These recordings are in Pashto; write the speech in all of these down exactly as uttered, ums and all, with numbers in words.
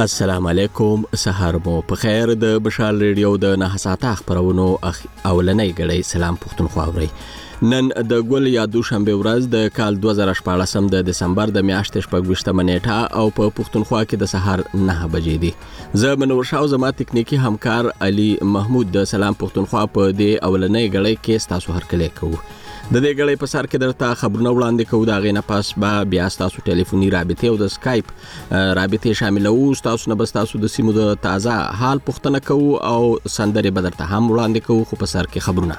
السلام علیکم، سهار مو په خیر. د بشال ریډیو د نه ساعته خبرونو اولنۍ غړي سلام پښتونخوا اوري. نن د ګل یا دوشنبه ورځ د کال دوه زره شپږ د دسمبر د میاشتې شپږ نیټه او په پښتونخوا کې د سهار نه بجې دي. زه منور شاو، زما تکنیکی همکار علي محمود د سلام پښتونخوا په دې اولنۍ غړي کې تاسو هرکلی کوو. د دې غړي په سر کې درته خبرونه وړاندې کوو، دا غینه پاس به بیا تاسو ټلیفوني رابطه او د سکایپ رابطه شاملو. تاسو نه بس تاسو د سیمو د تازه حال پوښتنه کوو او سندره به درته هم وړاندې کوو، خو په سر کې خبرونه.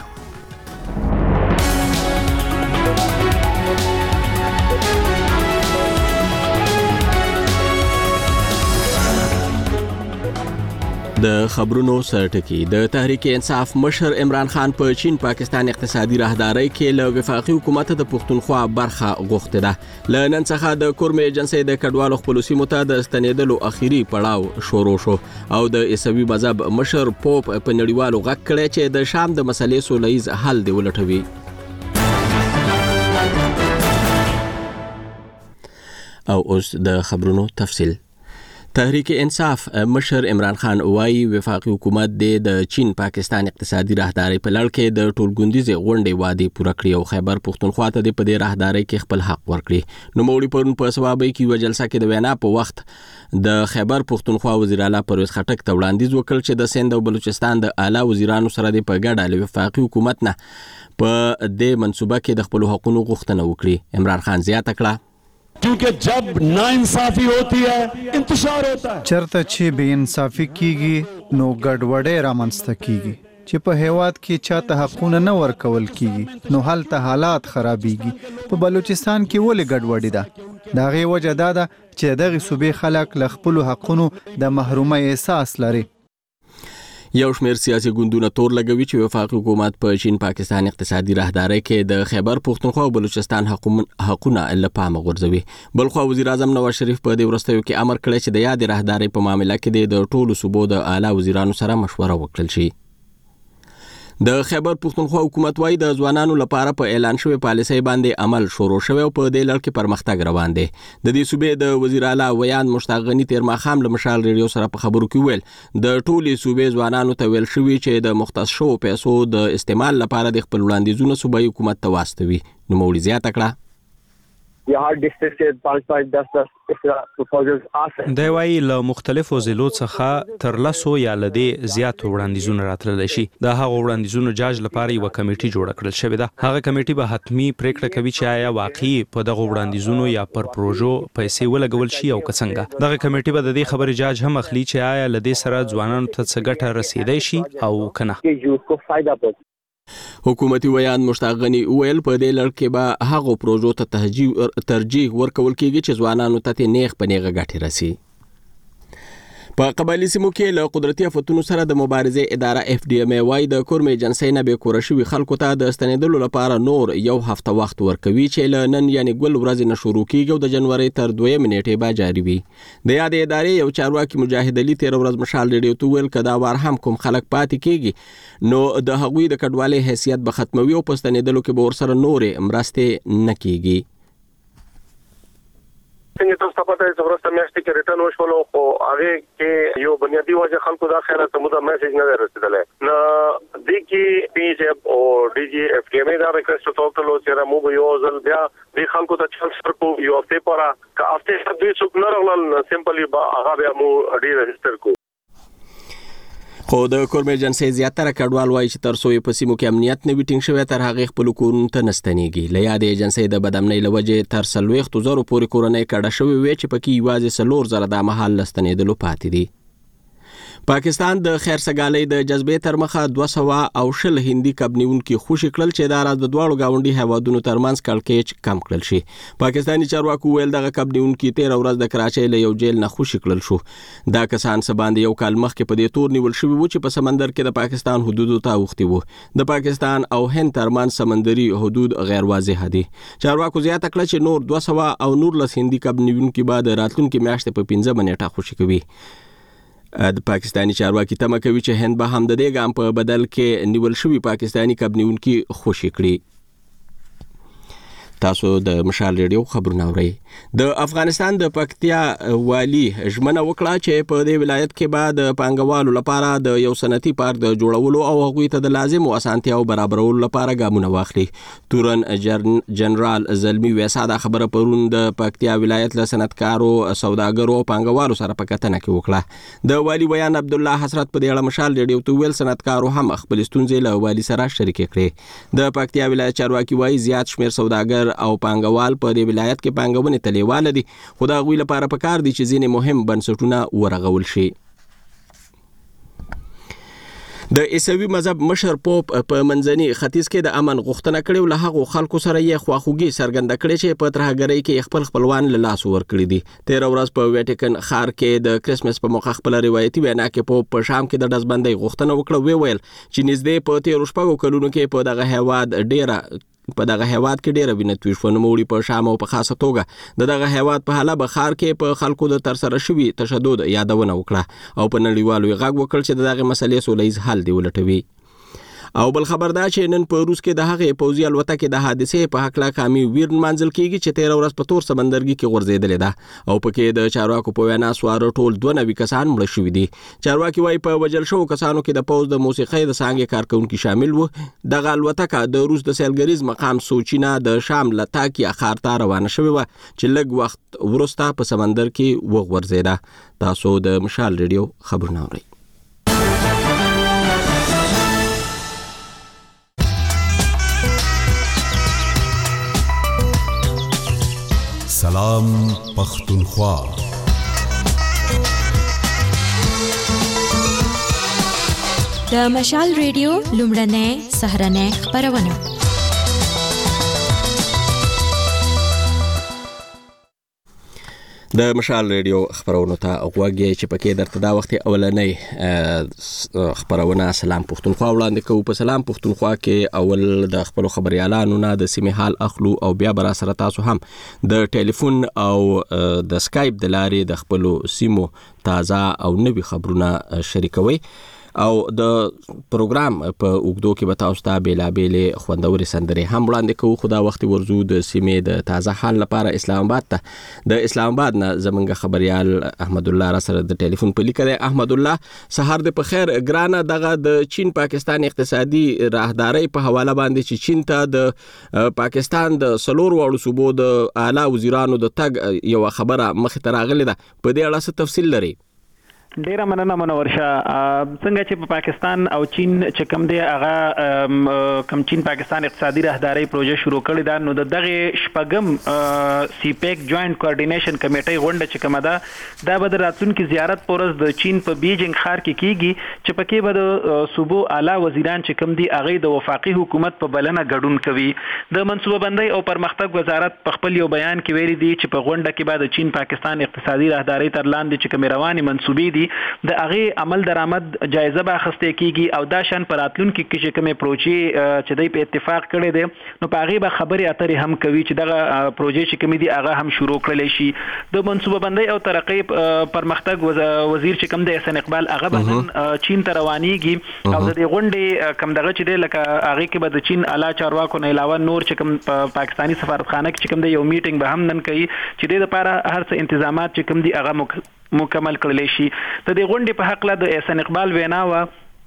د خبرونو سرټکی. د تحریک انصاف مشر عمران خان په چین پاکستان اقتصادي راهداري کې له وفاقي حکومت د پښتونخوا برخه غوښته ده. ل نن څخه د کورم ایجنسي د کډوالو خپل سیمو ته د ستنیدلو اخیری پړاو شروع شو او د عیسوي مذهب مشر پوپ په نړیوالو غږ کړی چې د شام د مسلې سولهییز حل دی ولټوي. او اوس د خبرونو تفصیل. تحریک انصاف مشر عمران خان وایي وفاقي حکومت د چین پاکستان اقتصادي راهداري په لړ کې د ټولګوندیزه غونډې وادي پوره کړې او خیبر پښتونخوا ته د پدې راهداري کې خپل حق ورکړي. نو مولوی پرون په سوابي کې یو جلسه کې د وینا په وخت د خیبر پښتونخوا وزیر اعلی پرویز خټک ته وړاندیز وکړ چې د سند او بلوچستان د اعلی وزیرانو سره د په ګډه له وفاقي حکومت نه په دې منصوبه کې د خپل حقوقو غوښتنه وکړي. عمران خان زیاته کړه क्योंकि जब नाइंसाफी होती है इंतशार होता है. چرته چې بے انصافي کیږي نو ګډوډي رامنځته کیږي. چې په هیواد کې چاته حقونه نه ورکول کیږي نو هلته حالات خرابيږي. په بلوچستان کې ولې ګډوډي ده؟ دا غي وجه ده چې دغه صوبې خلک ل خپل حقونو د محرومۍ احساس لري. یو شمېر سیاسي ګوندونه تور لګوي چې وفاقي حکومت په چین پاکستان اقتصادي راهداري کې د خیبر پښتونخوا او بلوچستان حقونه له پامه غورځوي. بلخو وزیر اعظم نواز شریف په دې ورستیو کې امر کړی چې د یاد راهداري په معاملې کې د ټولو صوبو د اعلی وزیرانو سره مشوره وکړل شي. د خیبر پښتونخوا حکومت وايي د ځوانانو لپاره په اعلان شوی پالیسۍ باندې عمل شروع شوی او په دې لړ کې پرمختګ روان دی. د دې صوبې د وزیر اعلی ویان مشتاق غنی تیر ماښام له مشال ریډیو سره په خبرو کې ویل د ټولي صوبې ځوانانو ته ویل شوی چې د مختص شو پیسو د استعمال لپاره د خپل وړاندیزونو صوبایي حکومت ته واستوي. نو مولوی زیاته کړه یا هر ډیسټرکټ کې پانچ پانچ دس دس اسرا پروپوزلز آسه. دا وايي له مختلفو ضلعو څخه تر لاسو یا لدې زیات وړاندیزونه راتلل شي. دا هغه وړاندیزونو جاج لپاره یو کمیټي جوړ کړل شوی ده. هغه کمیټي به حتمی پریکړه کوي چې آیا واقعي په دغه وړاندیزونو یا پر پروژو پیسې ولګول شي او څنګه. دغه کمیټي به د دې خبرې جاج هم اخلي چې آیا لدې سره ځوانانو ته څه ګټه رسیدای شي او کنه. کې یو کو فائدہ پد حکومتي ویان مشتاق غنی ویل په دې لړ کې به هغه پروژو ته ترجیح ورکول کېږي چې ځوانانو ته نیغ په نیغه ګټه رسي. په قبایلی سیمو کې له قدرتي آفتونو سره د مبارزې اداره اف ډي ام ای وايي د کورم ایجنسي نه به کور شوی خلکو ته د ستنیدلو لپاره نور یو هفته وخت ورکوي چې ل نن یعنی ګل ورځ نه شروع کیږي او د جنوري تر دویم نیټه به جاری وي. د یاد ادارې یو چارواکي مجاهد علي تیر ورځ مشال ریډیو ته ویل کدا وار هم کوم خلک پاتې کیږي نو د هغوی د کډوالۍ حیثیت به ختموي او په ستنیدلو کې به ورسره نورې مرستې نه کیږي. څنګه تاسو ته پته چې ورسته میاشتې کې ریټرن وشولو خو هغه کې یو بنیادی وجه خلکو دا خیره ته مودا میسج نه رسیدله نه دی کې پی جی او ډي جی اف ټي ام دا ریکوست توکلو چې مو به یو ځل بیا د خلکو ته چل سر کو یو هفته پورا کا هفته دوی څوک نه راغلل سمپلی با هغه بیا مو ډي رجستر کو. خو د کورم ایجنسي زیاتره کډوال وایي چې تر څو په سیمو کې امنیت نه ویټینګ شوی تر هغه خپل کورونو ته نستنیږي. له یاد ایجنسي د بدامنۍ لوجه تر سلويخت زرو پورې کورنۍ کډه شوی وي چې پکې یوازې سلور زره د محل لستنیدلو پاتې دي. پاکستان د خیر سګالۍ د جذبې تر مخه دوه سوه او شل هندي کبنیونکو خوشی کړل چې دا راز د دواړو گاونډي هیوادونو ترمنځ کړکېچ کم کړل شي. پاکستاني چارواکو ویل دغه کبنیونکو تیر ورځ د کراچۍ له یو جیل نه خوشی کړل شو. دا کسان سباندې یو کال مخکې په دې تور نیول شوی و چې په سمندر کې د پاکستان حدودو ته اوختي وو. د پاکستان او هند ترمنځ سمندري حدود غیر واضح دي. چارواکو زیاته کړل چې نور دوه سوه او نور لس هندي کبنیونکو بعد راتلونکو میاشتې په پنځه نیټه خوشی کوي. د پاکستاني چارواکي تمه کوي چې هند به هم د دې ګام په بدل کې نیول شوی پاکستاني کبنیونکو خوشی کړي. تاسو د مشال ریډیو خبرونه اورئ. د افغانستان د پکتیا والی ژمنه وکړه چې په دې ولایت کې به د پانګوالو لپاره د یو صنعتي پارک د جوړولو او هغوی ته د لازمو اسانتیاو برابرولو لپاره ګامونه واخلي. تورن جنرال زلمی ویسا دا خبره پرون د پکتیا ولایت له صنعتکارو، سوداګرو او پانګوالو سره په کتنه کې وکړه. د والی بیان عبد الله حسرت په دې اړه مشال ریډیو ته ویل صنعتکارو هم خپل ستونزې له والی سره شریکې کړې. د پکتیا ولایت چارواکي وايي زیات شمیر سوداګر او پانګوال په دې ولایت کې پانګونې ته لیواله دي، خو د هغوی لپاره پکار دي چې ځینې مهم بنسټونه ورغول شي. د عیسوي مذهب مشر پوپ په منځني ختیځ کې د امن غوښتنه کړې او له هغو خلکو سره یې خواخوږي څرګنده کړې چې په ترهګرۍ کې خپل خپلوان له لاسه ورکړي دي. تېره ورځ په ویټیکن ښار کې د کرسمس په موقع خپله روایتي وینا کې پوپ په شام کې د ډزبندۍ غوښتنه وکړه. ویې ویل چې نږدې په تېرو شپږو کلونو کې په دغه هیواد ډېره په دغه هیواد کې ډېره وینه توی شوه. نوموړي په شام او په خاصه توګه د دغه هیواد په حلب ښار کې په خلکو د ترسره شوي تشدد یادونه وکړه او په نړیوالو یې غږ وکړ چې د دغې مسلې سوله ییز حل دې ولټوي. او بل خبر دا چې نن په روس کې د هغې پوځي الوتکې د حادثې په هکله قامي ویر نمانځل کېږي چې تېره ورځ په تور سمندرګي کې غورځېدلې ده او پکې د چارواکو په وینا سواره ټول دوه نوي کسان مړه شوي دي. چارواکي وایي په وژل شوو کسانو کې د پوځ د موسیقۍ د څانګې کارکوونکي شامل وو. دغه الوتکه د روس د سیلګریز مقام سوچینا د شام له تاکیا ښار ته روانه شوې وه چې لږ وخت وروسته په سمندر کې وغورځېده. تاسو د مشال ریډیو خبرونه اورئ. سلام پختونخوا. د مشال ریډیو لومړنۍ سهرنۍ خبرونه. د مشال ریډیو خبرونو ته غوږ یې چې پکې درته دا وخت اولنۍ خبرونه سلام پښتونخوا وړاندې کوو. په سلام پښتونخوا کې اول د خپلو خبریالانو نه د سیمې حال اخلو او بیا به را سره تاسو هم د ټلیفون او د سکایپ د لارې د خپلو سیمو تازه او نوي خبرونه شریکوي او د پروګرام په اوږدو کې به تاسو ته بېلابېلې خوندورې سندرې هم وړاندې کوو. خو دا وخت ورځو د سیمې د تازه حال لپاره اسلام آباد ته. د اسلام آباد نه زمونږ خبریال احمد الله را سره د ټلیفون په لیکه دی. احمد الله، سهار دې په خیر. ګرانه، دغه د چین پاکستان اقتصادي راهدارۍ په حواله باندې چې چین ته د پاکستان د څلورو واړو صوبو د اعلی وزیرانو د تګ یوه خبره مخې ته راغلې ده، په دې اړه څه تفصیل لري؟ ډیره مننه منور شه. څنګه چې په پاکستان او چین چې کوم دی هغه کوم چین پاکستان اقتصادي راهدارۍ پروژه شروع کړې ده، نو د دغه شپږم سی پیک جوائنٹ کوارډینیشن کمیټۍ غونډه چې کومه ده دا به د راتلونکي زیارت په ورځ د چین په بیجینګ ښار کې کیږي چې پکې به د صوبو اعلی وزیران چې کوم دي هغه د وفاقي حکومت په بلنه ګډون کوي. د منصوبه بندۍ او پرمختګ وزارت په خپل یو بیان کې ویلي دي چې په غونډه کې به د چین پاکستان اقتصادي راهدارۍ تر لاندې چې کوم رواني منصوبې دي د هغه عمل درآمد جایزه به اخیستل کیږي او دا شان پر راتلونکي کې چې کومه پروژې چې دوی په اتفاق کړي دي نو په هغه به خبرې اترې هم کوي چې دغه پروژې چې کومې دي هغه هم شروع کړل شي. د منصوبه بندۍ او ترقۍ پرمختګ وزیر چې کوم دی احسان اقبال هغه به چین ته روانيږي او د دې غونډې کوم دغه چې دی لکه هغه کې به د چین اعلی چارواکو نه علاوه نور چې کوم پاکستانی سفارتخانه کې چې کوم دی یو میټینګ به هم نن کوي چې د لپاره هر څه تنظیمات چې کوم دی هغه مکمل کړل شي. د دې غونډې په حق له د احسان اقبال وینا و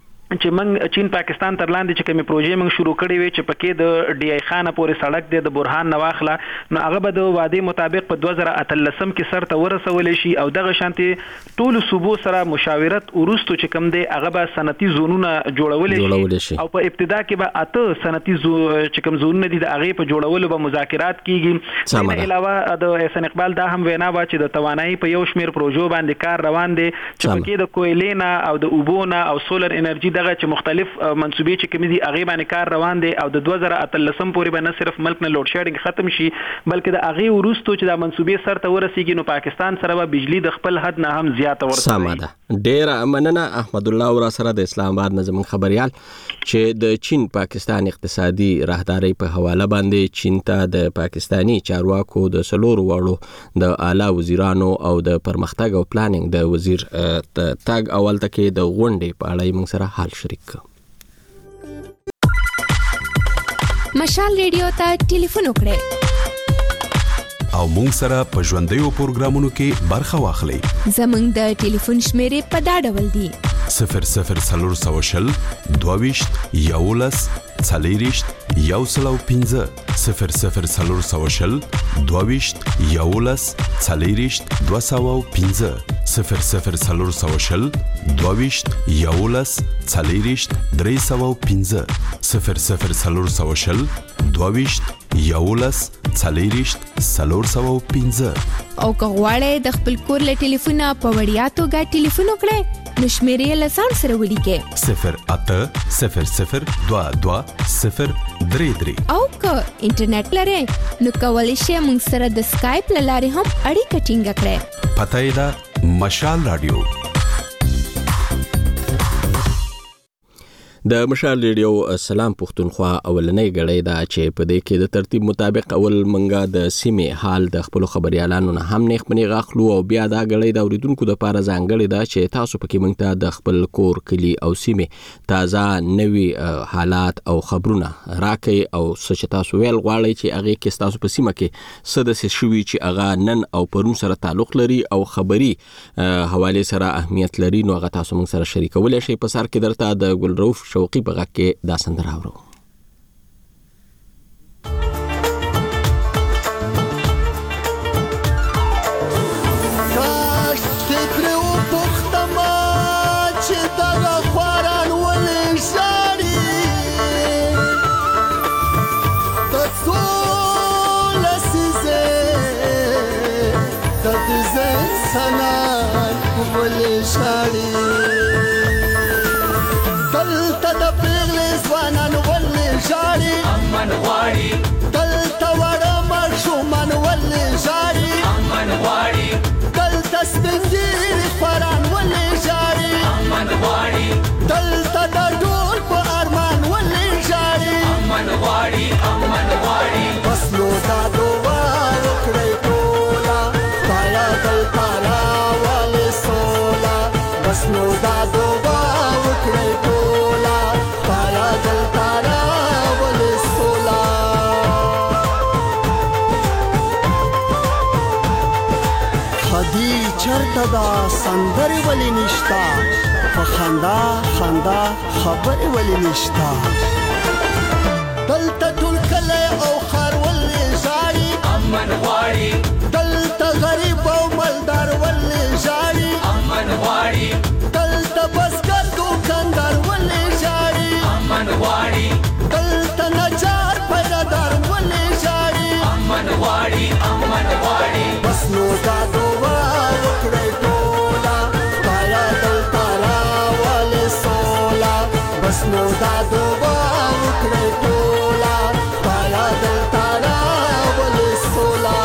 چې موږ چین پاکستان تر لاندې چې کومې پروژې موږ شروع کړې وي چې پکې د ډي آی خانه پورې سړک دی د برهان نه واخله نو هغه به د وعدې مطابق په دوه زره اتلسم کې سر ته ورسول شي او دغه شانتي ټول صوبو سره مشاورت ورستو چې کوم دی هغه به صنعتي زونونه جوړول شي او په ابتدا کې به اته صنعتي زو چې کوم زونونه دي د هغه په جوړولو به مذاکرات کیږي. په علاوه د احسان اقبال دا هم وینا و چې د توانایي په یو شمیر پروژو باندې کار روان دی چې پکې د کویلینا او د اوبونا او سولر انرژي دغه چې مختلف منسوبې چې کومې دي هغه باندې کار روان دي او د دوه زره اتلسم پورې به نه صرف ملک نه لوډ شیډینګ ختم شي بلکې د هغه ورستو چې د منسوبې سر ته ورسیږي نو پاکستان سره به بجلی د خپل حد نه هم زیاته ورسوي. سمه ده، ډېره مننه احمد الله ورا سره د اسلام آباد نظم خبريال چې د چین پاکستان اقتصادي راهدارۍ په حواله باندې چین ته د پاکستانی چارواکو د سلورو واړو د اعلی وزیرانو او د پرمختګ او پلانینګ د وزیر تاګ اول تکي د غونډې په اړه موږ سره حال شریک. مشال ریډیو ته ټلیفون وکړئ او مونږ سره په ژوندیو پروګرامونو کې برخه واخلئ. زموږ د ټلیفون شمیرې په دا ډول دي: صفر صفر څلور سوه شل دوه ویشت یولس څلېرویشت یو سل او پنځه صفر صفر څلور سوه شل دوه ویشت یولس څلېرویشت دوه سوه او پنځه صفر صفر څلور سوه شل دوه ویشت یولس څلېرویشت درې سوه او پنځه صفر صفر څلور سوه شل دوه ویشت یولس څلېرویشت څلور سوه او پنځه. او که غواړئ د خپل کور له ټلیفونه په وړیا توګه ټلیفون وکړئ نو شمیرې له ځان سره ولیکئ: صفر اته صفر صفر دوه دوه صفر درې درې. او که انټرنیټ لرئ نو کولی شئ موږ سره د سکایپ له لارې هم اړیکه ټینګه کړئ. پته یې ده مشال رادیو. د مشال ریډیو سلام پښتونخوا اولنۍ غړې دا چې په دې کې د ترتیب مطابق اول منګه د سیمې حال د خپل خبريالانو نه هم نه خپنی غاخلو او بیا دا غړې د اوریدونکو د پاره ځانګړې دا چې تاسو پکې مونږ ته د خپل کور کلی او سیمې تازه نوي حالات او خبرونه راکې او څه تاسو ویل غواړئ چې هغه کې تاسو په سیمه کې سدس شوي چې هغه نن او پرون سره تعلق لري او خبري حواله سره اهمیت لري نو هغه تاسو مونږ سره شریکول شي. په سر کې درته د ګلروف شوقي په غږ کې دا سندره اورو. امن غواړي دلته وړه ماشومان ولې ژاړي امن غواړي دلته سپین ږیري خواران ولې ژاړي امن غواړي دلته د ډول په ارمان ولې ژاړي امن غواړي امن غواړي بس نو دا دعا وکړئ ټوله خدایه دلته راولې سوله بس نو دا دعا وکړئ ټوله خدایه دلته چرته دا سندرې ولې نشتا په خندا خندا خبرې ولې نشتا دلته ټول کلی او ښار ولې ژاړي امن غواړي دلته غریب او مالدار ولې ژاړي امن غواړي دلته بزګر دوکاندار ولې ژاړي امن غواړي دلته نجار پیدادار ولې ژاړي امن غواړي امن غواړي بس نو دا دعا وکړئ ټوله خدایه دلته راولې سوله بس نو دا دعا وکړئ ټوله خدایه دلته راولې سوله.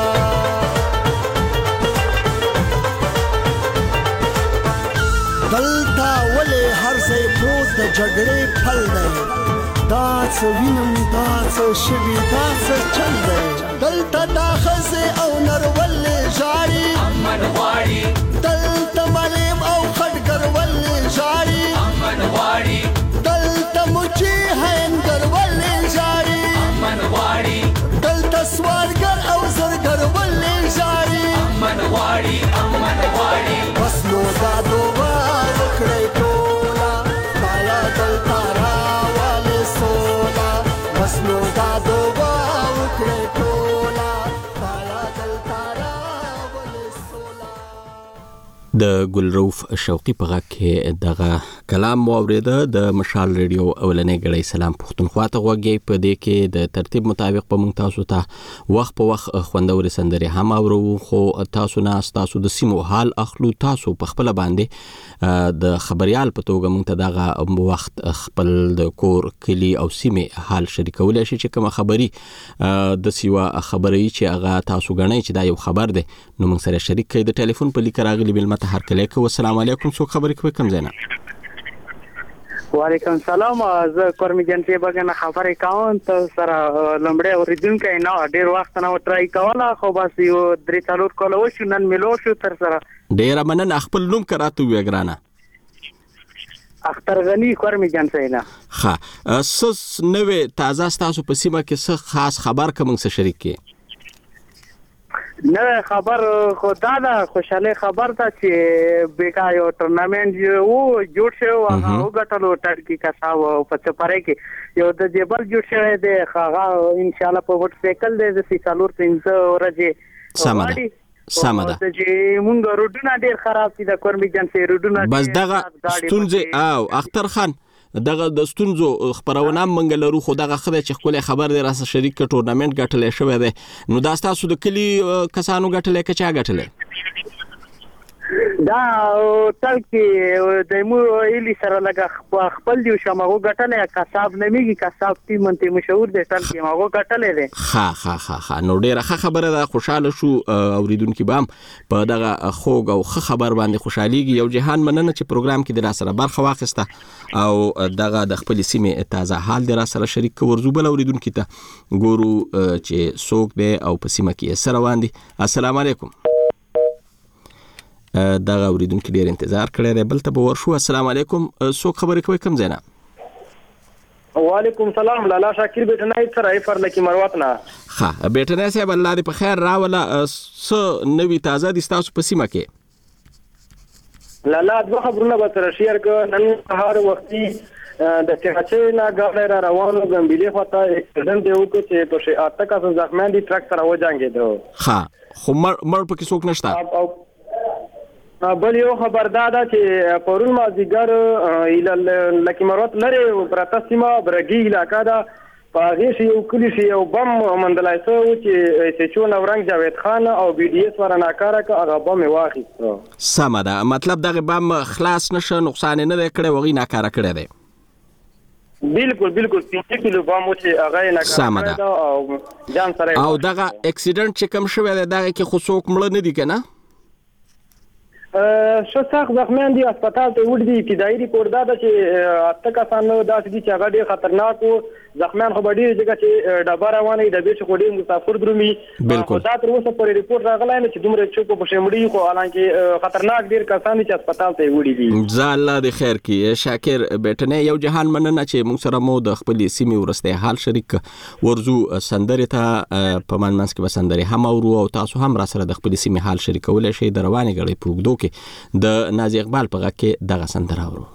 دلته ولې هر ځای پروت د جګړې پل دی دا څه وینم دا څه شوي دا څه چل دی دلته دا ښځې او نر ولې ژاړي امن غواړي دلته معلم او خټګر ولې ژاړي امن غواړي دلته مچي هینګر ولې ژاړي امن غواړي دلته سوالګر او زرګر ولې ژاړي امن غواړي امن غواړي بس نو دا دعا وکړئ ټوله خدایه دلته راولې سوله بس نو دا دعا وکړئ ټوله خدایه دلته راولې سوله. د ګلروف شوقي په غږ کې دغه کلام واوریده. د مشال ریډیو اولنۍ غړې سلام پښتونخوا ته غوږی. په دې کې د ترتیب مطابق په مونږ تاسو ته وخت په وخت خوندوري سندرې هم اورو خو تاسو نه تاسو د سیمو حال اخلو تاسو په خپل باندې د خبريال په توګه مونږ ته دغه وخت خپل د کور کلی او سیمه حال شریکول شي چې کوم خبري د سیوا خبري چې هغه تاسو غنئ چې دا یو خبر دی نو مونږ سره شریک کړئ. د ټلیفون په لیک راغلی بل مته هر کله کو السلام علیکم څوک خبرې کوي کوم ځای نه؟ وعلیکم السلام زه کورمی جنتی بګنه خبرې کوم ته سره لمړې اوریدونکو نه ډیر وخت نه ټرای کوله خو بس یو درې څلور کول وشو نن ملو شو تر سره ډیر مننه. خپل نوم کراته وی ګرانه اختر غنی کورمی جنتی نه ښه سس نوې تازه تاسو په سیمه کې څه خاص خبر کوم څه شریک کې نه خبر خدا دا خوشاله خبر ته چې بیکا یو ټورنمنت یو جوړ شو هغه وګټلو ټرکی کساو په چپره کې یو د جبل جوړ شوی دی هغه ان شاء الله په وټ سایکل دی د سیسالور پنځه ورځې سمه سمه ده چې مونږ روډونه ډیر خراب دي د کورمي جنسي روډونه بس دغه ستونزه او اختر خان دغه د ستونزو خبرونه منګلرو خو دغه خدای چې خپل خبر دی راسه شریک ټورنمنت ګټلې شوی دی نو دا تاسو د کلی کسانو ګټلې کچا ګټلې دا تل کې د مو ایلی سره لګه خپل دی شماغو ګټلې کساب نمیږي کساب تی منته مشهور دی تل کې ماغو ګټلې دی ها ها ها ها نو ډیره ښه خبره ده خوشاله شو اوریدونکو بام په دغه خوګ او ښه خبر باندې خوشاليږي یو جهان مننه چې پروګرام کې د سره برخه واخیسته او دغه د خپل سیمه تازه حال د سره شریک ورزو بل اوریدونکو ته ګورو چې څوک دی او په سیمه کې سره واندي السلام علیکم دغه اوریدونکو ډیر انتظار کړی دی بل ته به ورشو السلام علیکم څوک خبرې کوي کوم ځای نه وعلیکم سلام لالا شاکر بیٹنای سره ایفر لکی مروت نه ها بیٹنای صاحب الله دې په خیر راولا س نوی تازه دي تاسو په سیمه کې لالا د خبرونه به تر شیر ک نن هر وختي د چهچې نه غاړه را روانو ګمبلې خواته اکسیډنټ دی وکړ چې په شي اته کا زخمیان دي ټرک سره وځانګېدو ها خو مړ مړ پکې څوک نشته بل یو خبردار ده چې پرون مازیګر ال لکی مروت لري پرته سیمه برګي علاقہ ده پاغه شی یو کلی شی یو بم مندلای سو چې سچو نورنګ جاوید خان او بي ډي اس ورناکاره کا هغه بم واخیستو سم ده مطلب دغه بم خلاص نشه نقصان نه کړي وغي ناکاره کړي دی بالکل بالکل پنځه کیلو بم چې هغه ناکاره ده او جان سره او دغه اکسیډنټ چې کوم شوی دی دغه کې خو څوک مړ نه دي کنه شو څخه زخمیان دي هسپتال ته وړي دي ابتدایي ریپورت دا چې اته کسان دا چې چې هغه ډېر خطرناک او زخمیان خو ډېر ځکه چې ډبر روانه د بیچ خو ډېر مسافر درومي بالکل دا تر اوسه پورې ریپورت راغلی نه چې دومره چوک په شمړي خو حالانکه خطرناک ډېر کسان چې هسپتال ته وړي دي ځا الله دې خیر کړي شاکر بیٹنه یو جهان مننه چې موږ سره مو د خپل سیمې ورسته حال شریک ورزو سندره ته په منځ کې وسندره هم ورو او تاسو هم را سره د خپل سیمې حال شریکول شي د رواني غړي پروګدو کې د نازي اقبال په غږ کې دغه سندره ورو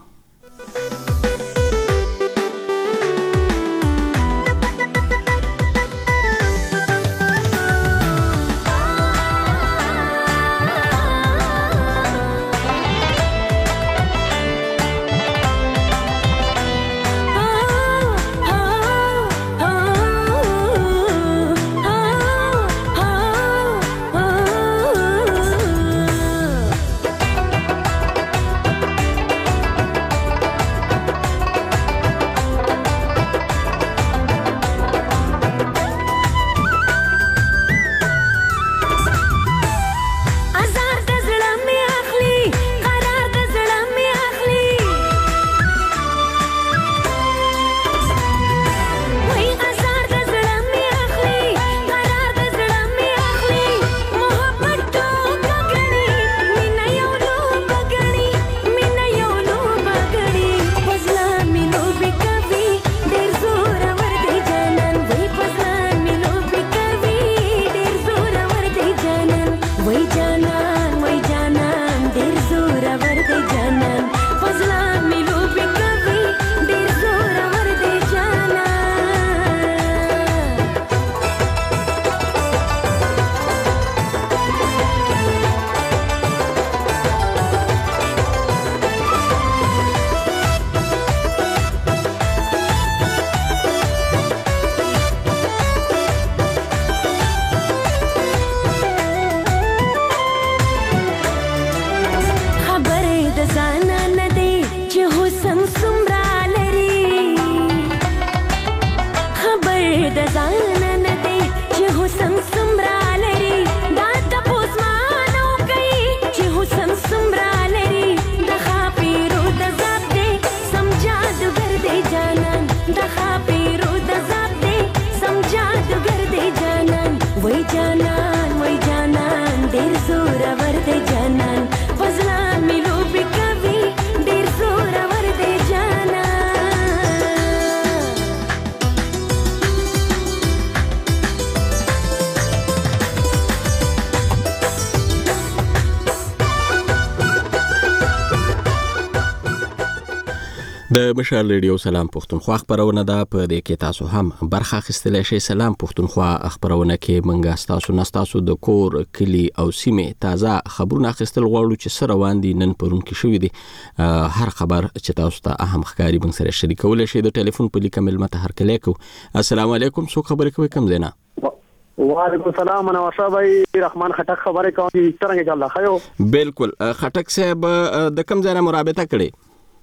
د مشال ریډیو سلام پښتونخوا خبرونه ده په دې کې تاسو هم برخه اخیستلی شئ. سلام پښتونخوا خبرونه کې منګه تاسو نستاسو د کور کلی او سیمه تازه خبرونه اخیستل غواړو چې سره روان دي نن پرون کې شوې دي. هر خبر چې تاسو ته اهم ښکاری موږ سره شریکول شئ. د ټلیفون په لیکه ملمت هر کله کو. السلام علیکم، څوک خبرې کوي کوم زینا؟ وعلیکم السلام، انا وشابای رحمان خټک خبرې کوم چې څنګه جل خیو. بالکل خټک صاحب د کوم ځای نه مرابطه کړي؟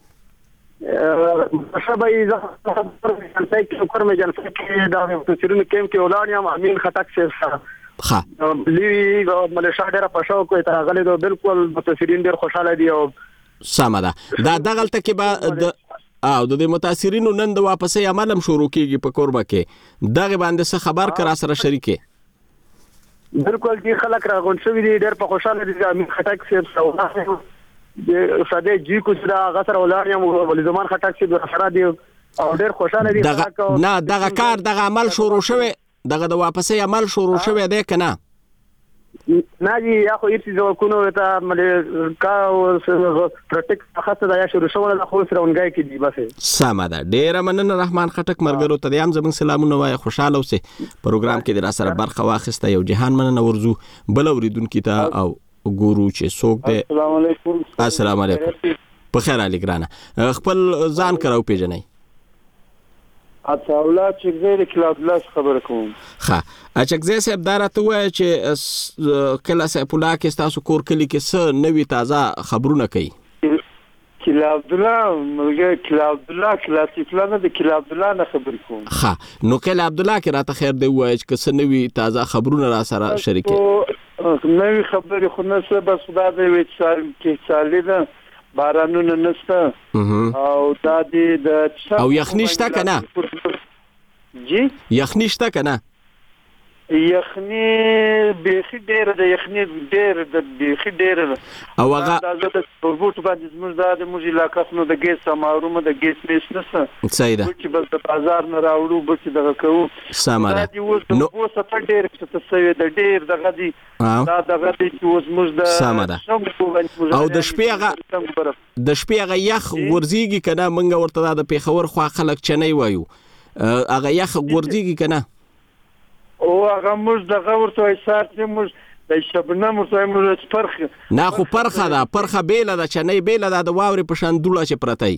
شبای زه څنګه کې کوم جلسه کې دا تصویرونه کېم کې ولاړ یم امین خټک سره. ها لوی ملشا ډېر پښو کوي تر غلې دو بالکل متاثرین ډېر خوشاله دي او سمه ده. دا دغلته کې به د او د متاثرینو نن د واپسې عملم شروع کیږي په کوربه کې. دغه باندې څه خبر کرا سره شریکه؟ بالکل چې خلک راغون شوی دي ډېر په خوشاله دي. امین خټک سره د ساده جی کو سره غسر ولاریم ولې زمان خټک چې سره دی او ډېر خوشاله دي. نه دغه کار دغه عمل شروع شوی، دغه د واپسې عمل شروع شوی دی کنه؟ نه جی یا خو هیڅ ځو کو نو ته مله کا او پروټیک خاصه دا شروع شوی د خو سره ونګای کې دی بس. سمه ده، ډېر مننه رحمان خټک مرګرو ته هم زمون سلامونه وای. خوشاله اوسه پروګرام کې در سره برخه واخسته. یو جهان مننه ورزو بل اوریدونکو ته او ګورو چې څوک دی. السلام علیکم. السلام علیکم. په خیر علي ګرانه خپل ځان کراو پیژنئ. اته اولاد چې زه د کلاب لاس خبر کوم. ښه اچکزه صاحب دا راته وایي چې کله سه پولا کې تاسو کور کلی کې څه نوی تازه خبرونه کوي؟ کلا عبدالله ملګری کلا عبدالله کلاسي پلان د کلا عبدالله نه خبر کوم. ښه نو کلا عبدالله کې راته خیر دی وایي چې څه نوی تازه خبرونه را سره شریکه. نوی خبرې خو نه څه بس خدا دې وي چې کې چالي ده بارانونه نشته او دا دې د او یخني شته کنه؟ جی یخني شته کنه؟ یخني بیخي ډېر د یخني ډېر د بیخي ډېر او هغه د توربوټ باندې زموږ د موږ علاقې نو د ګیس سمارومه د ګیس میس نشته. صحیح ده چې بس د بازار نه راوړو بس دغه کوو. سمه ده. نو اوس ته ډېر څه څه د ډېر دغه دي دا دغه دي چې اوس موږ د سمه ده. او د شپې هغه د شپې هغه یخ ورزيږي کنه؟ منګه ورته د پیښور خو خلک چنۍ وایو هغه یخ ورزيږي کنه؟ او هغه موږ دغه ورته ایثار چې موږ د شبنم ورته موږ پرخ نه خو پرخه ده پرخه بیل ده چنۍ بیل ده د واوري په شان دوله چې پرتای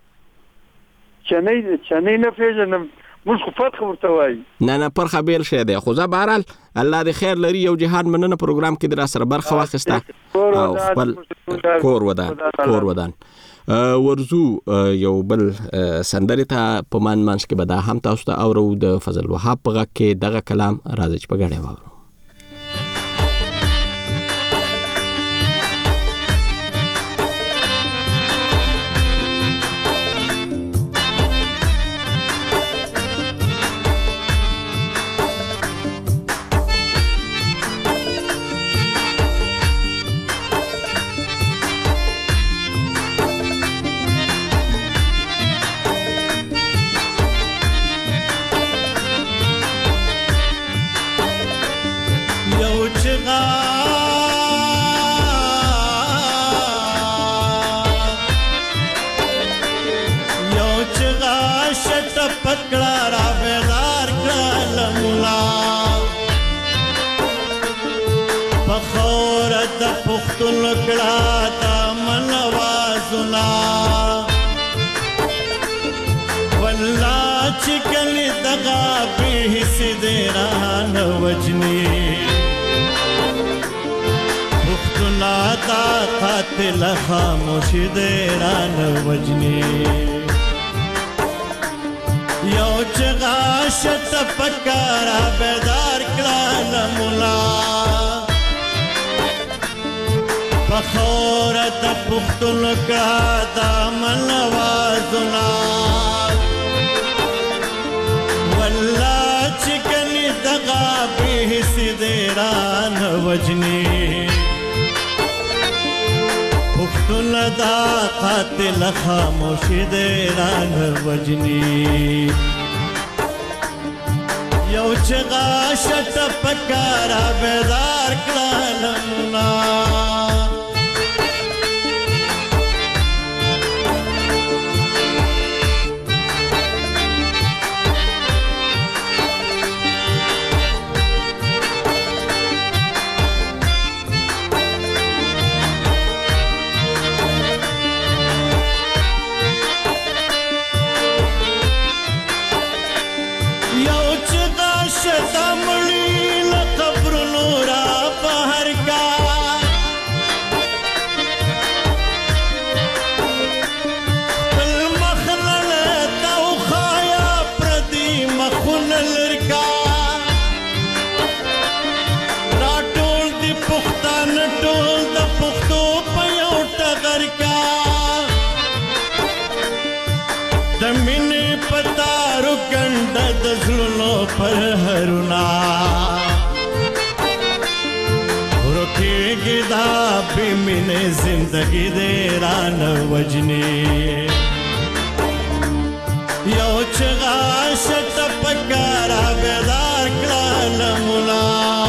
چنۍ چنۍ نه پیژنم موږ خو پرخه ورته وای. نه نه پرخه بیل شه ده خو زه بهرال الله دې خیر لري. یو جهان مننه پروګرام کې در سره برخه واخسته او خپل کور ودان کور ودان ورزو یو بل سندرې ته په مان مانس کې به دا هم تاسو ته اورو د فضل وهاب په غږ کې دغه کلام راځي چې په ګډه واورو. قاتل خاموش دیران وجنی یو چغا شت پکارا بیدار کلال مولا فخورت پختن کا دامن وازنا واللہ چکنی دغا بیس دیران وجنی پختون دا قاتل خاموش دیران وجنی یو چغا شت پکارا بیدار کلالمنا د مینې پتارو کنده د زړونو پر هرونا ورکیږي دا بې مینې زندګي دې رانه وجني یو چغه شته پکاره بیدار کړه لمنا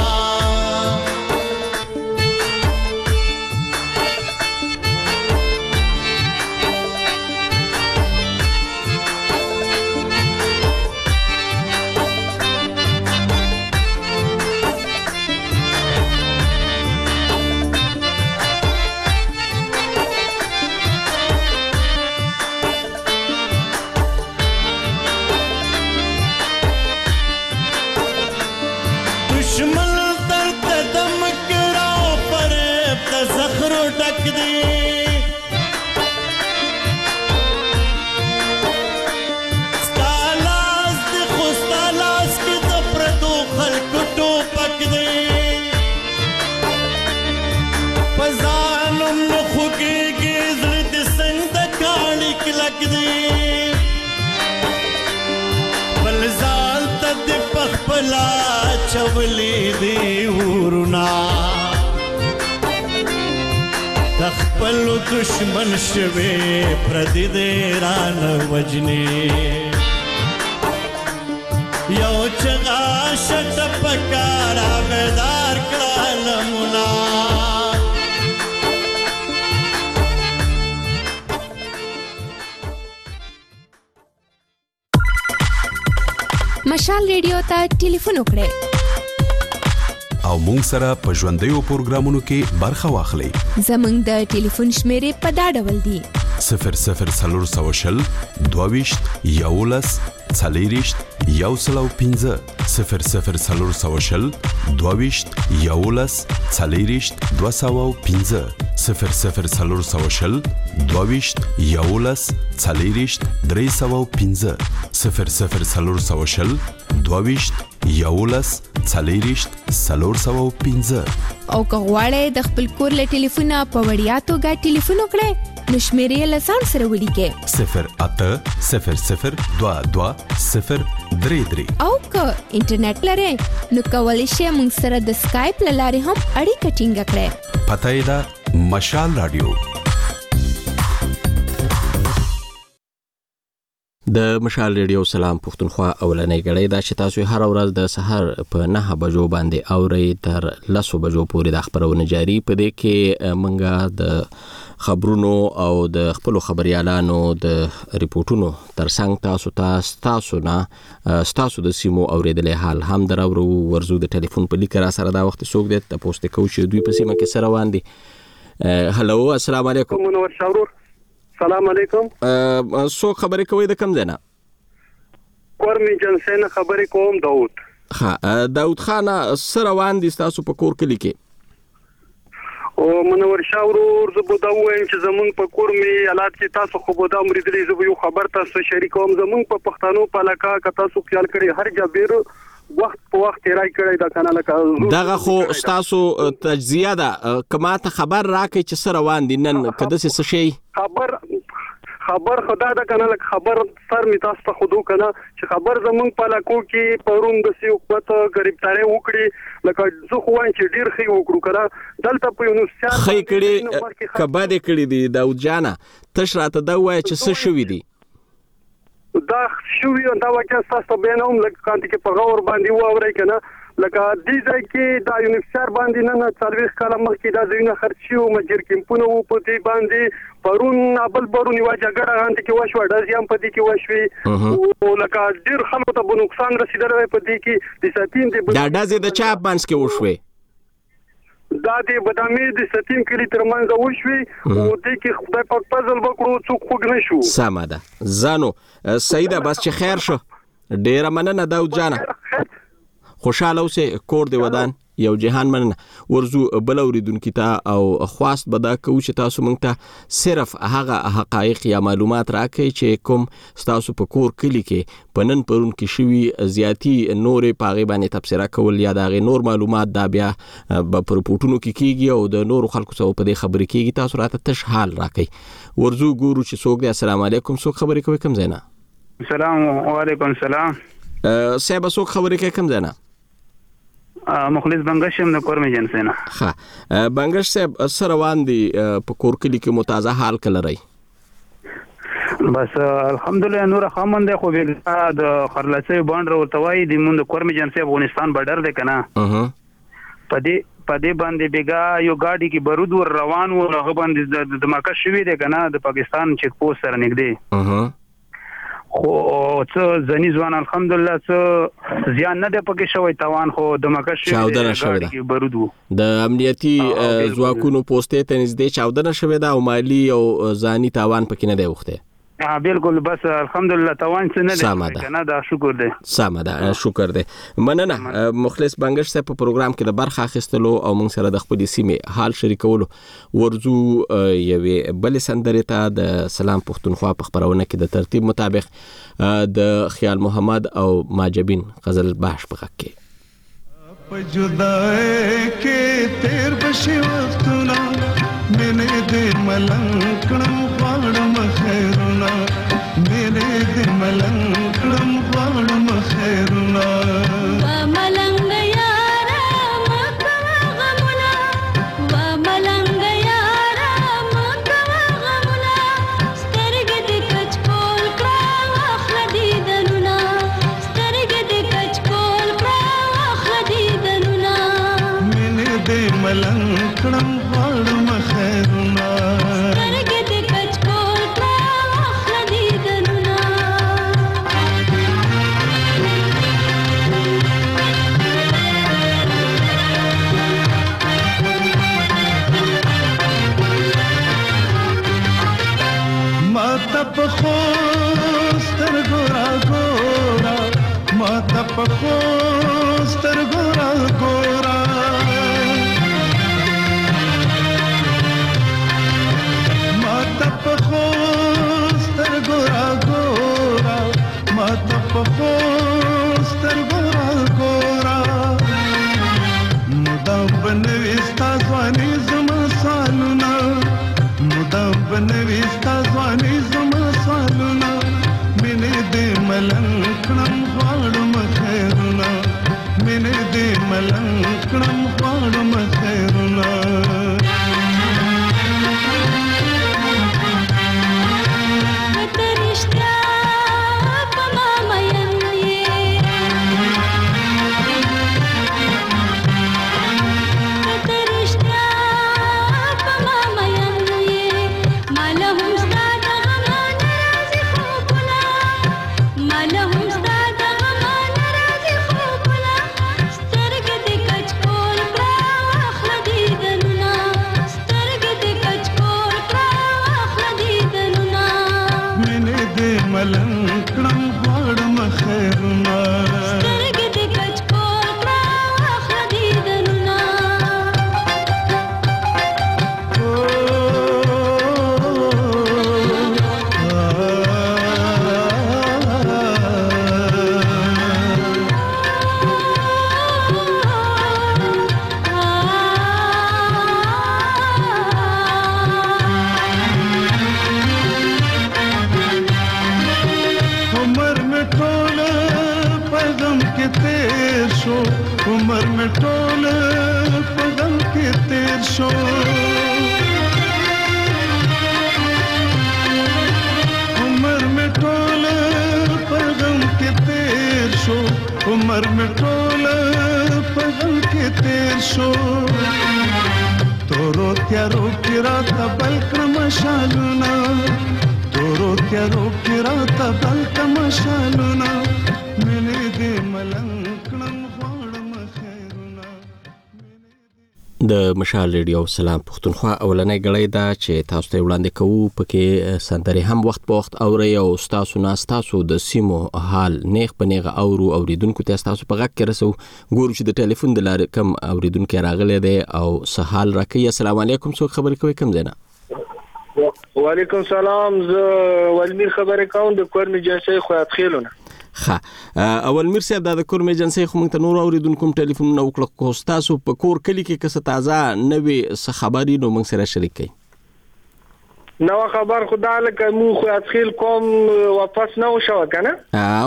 پلا چولی دی ورنا تخپل دشمن شوی پردی دی ران وجنی یو چغا شت پکارا بیدار کلمنا مشال ریډیو ته ټلیفون وکړئ او مونږ سره په ژوندیو پروګرامونو کې برخه واخلئ. زمونږ د ټلیفون شمیرې په دا ډول دي: صفر صفر څلور سوه شل دوه ویشت یولس څلېرویشت یو سل او پنځه صفر صفر څلور سوه شل دوه ویشت یولس څلېرویشت دوه سوه او پنځه صفر صفر څلور سوه شل دوه ویشت یولس څلېرویشت درې سوه او پنځه صفر صفر څلور سوه شل دوه ویشت یولس څلېرویشت څلور سوه او پنځه. او که غواړئ د خپل کور له ټلیفونه په وړیا توګه ټلیفون وکړئ نو شمیرې له ځان سره ولیکئ: صفر اته صفر صفر دوه دوه صفر درې درې. او که انټرنیټ لرئ نو کولی شئ موږ سره د سکایپ له لارې هم اړیکه ټینګه کړئ. پته یې ده مشال رادیو. د مشال ریډیو سلام پښتونخوا اولنۍ غړې دا چې تاسو هر ورځ د سحر په نه بجو باندې اوري تر لسو بجو پورې د خبرونه جاری پدې کې منګه د خبرونو او د خپل خبريالانو د ریپورتونو ترڅنګ تاسو ته تاسو نه تاسو د سیمو اوریدلې حال هم درو ورزو د ټلیفون په لیک را سره دا وخت سوګ د پوسټ کو چې دوی په سیمه کې سره وان دي. هلو السلام علیکم. منور شاورور سلام علیکم. سو خبرې کوي د کم ځنا؟ کورمي جنسن خبرې کوم داوود. ها داوود خان سره وان دي تاسو په کور کې لیکي. او منور شاورور زبو دا وایم چې زمون په کورمي حالات کې تاسو خو به دا مریدلې زبو یو خبر تاسو شریکوم. زمون په پښتنو په علاقه کې تاسو خیال کړئ هر جابر وخت په وخت راي کړی دا کنه لکه دغه خو تاسو تجزیه ده کما ته خبر راکې چې سره وان دي نن کده څه شي خبر خبر خدا دا کنه لکه خبر سر می تاسو ته خودو کنه چې خبر زمون په علاقو کې پروم د سی حکومت غریبتاري وکړي لکه زه خو وایم چې ډیر خي وکړو کنه دلته په یو نوستان خي کړي کباده کړي دي داود جانا تش راته دا وای چې څه شوې دي دا شوې دا واکه تاسو به نه هم لکه کانت کې په غور باندې ووري کنه لکه دې ځای کې دا یونیفسر باندې نه څلويخ کاله مخکې دا ځینې خرچي او مجر کمپونه وو په دې باندې پرون ابل پرون یو جګړه غانت کې وشو د ځیم په دې کې وشوي او لکه ډیر خلکو ته په نقصان رسیدلې په دې کې د ساتین دې دا دازې د چاپ باندې کې وشوي دا د بدامي د ستیم کلی ترمنځ وشوي او دې کې خدای په فضل وکړو څوک خوګ نشو. سمه ده زانو سیده بس چې خیر شو ډیره مننه داود جانا خوشاله اوسه کور دی ودان یو جهان مننه ورزو بل اوریدونکو ته او خواست بدا کو چې تاسو مونږ ته صرف هغه حقایق یا معلومات راکړئ چې کوم تاسو په کور کلی کې پنن پرون کې شوی زیاتی نورې پاغي باندې تبصره کول یا دا غي نور معلومات دا بیا په رپورټونو کې کیږي او د نورو خلکو سره په دې خبرې کیږي تاسو راته تش حال راکړئ ورزو ګورو چې څوک دی. السلام علیکم څوک خبرې کوي کوم ځای نه؟ سلام وعلیکم سلام. صاحب څوک خبرې کوي کوم ځای نه؟ مخلص بنگش یم د کورمې جنسې نه. ښه بنگش صاحب څه روان دي په کور کلي کې متازه حال که لرئ؟ بس الحمدلله نور خامن دی خو د خرلاسۍ بانډ ورته وایي د مونږ د کورمې جنسې افغانستان بډر دی که نه په دې په دې باندې بیګا یو ګاډي کې بارود ور روان و هغه باندې د دماکه شوي دی که نه د پاکستان چیک پوسټ سره نږدې خو څه ځني ځوان الحمدلله څه زیان نه دی پکې شوی تاوان خو دماکه شوي دی ګاډي کې بارود و د امنیتي ځواکونو پوستې ته نږدې چاودنه شوې ده او مالي او ځاني تاوان پکې نه دی اوښتی؟ ها بالکل بس الحمدلله تاوان څه نه دی کنه دا شکر دی. سمه ده شکر دی. مننه مخلص بنگش صاحب په پروګرام کې د برخه اخیستلو او موږ سره د خپلې سیمې حال شریکولو. ورځو یوې بلې سندرې ته د سلام پښتونخوا په خپرونه کې د ترتیب مطابق د خیال محمد او ماجبین غزل باش په غږ کې په جدای کې تیر بشي وختونه مینه دې ملنګ کړم غواړم خیرونه مینه دې ملنګ کړم غواړم خیرونه و ملنګ یارا مکوا غمونه و ملنګ یارا مکوا غمونه سترګې دې کچ کول کړه واخله دیدنونه سترګې دې کچ کول کړه واخله دیدنونه مینه دې ملنګ کړم غواړم خیرونه سترګې دې کچ کول کړه واخله دیدنونه ماته په خو سترګو راګورا ماته په خو سترګو راګورا ماته په خو سترګو راګورا ماته په خو سترګو راګورا مدام بنوي ستا ځواني زما سالونه مدام بنوي ستا ځواني زما سالونه مینې دې ملنګ کړم غواړم خیرونه مینې دې ملنګ کړم غواړم خیرونه عمر میں ټول په غم کې تیر شو عمر میں ټول په غم کې تیر شو عمر میں ټول په غم کې تیر شو تورو تیارو کې راته بل کړم شالونه تورو تیارو کې راته بل کړم شالونه مینې دې ملنګ کړم د مشال ریډیو سلام پښتونخوا اولنۍ غړۍ دا چې تاسو ته وړاندې کوو پکې سندرې هم وخت په وخت اوري او تاسو نه تاسو د سیمو حال نیغ په نیغه اورو اوریدونکو ته تاسو په غږ کې رسو ګورو چې د ټلیفون د لارې کم اوریدونکو راغلي دي او سهال راکې السلام علیکم څوک خبرې کوي کوم ځای نه وعلیکم سلام زه ولمیر خبرې کوم د کورمې جنسي خوات خېلونه ښه اول میر صاحب دا د کورمې جنسي خو موږ ته نور اوریدونکو ټلیفون نو وکړو کو تاسو په کور کلی کې کس تازه نوې څه خبرې نو موږ سره شریک کړئ نو خبر خدا لکه مو خو ادخیل کوم واپس نه وشو کنه او